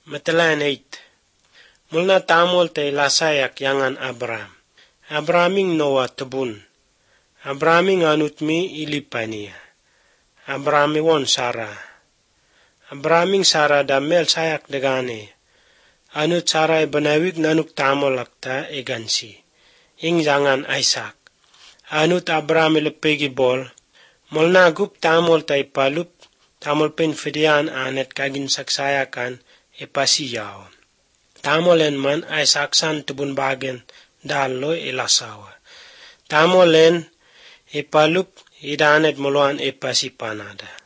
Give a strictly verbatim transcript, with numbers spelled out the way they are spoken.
Matalan eight. Mulna tamol tay lasayak yangan Abraham. Abrahaming Noah tebun. Abrahaming anutmi ilipania. Abrahami won Sarah. Abrahaming Sarah damel sayak degane. Anut Sarah banawig nanuk tamol akta egansi. Ing jangan Isaac. Anut Abraham lepegi bol. Mulna gup tamol tay palup. Tamol pen fidian anet kagin saksayakan epasiyaw. Tamolen man ay saksan tubun bagen dalo ilasawa. Tamolen ipalup idanet muluan epasi panada.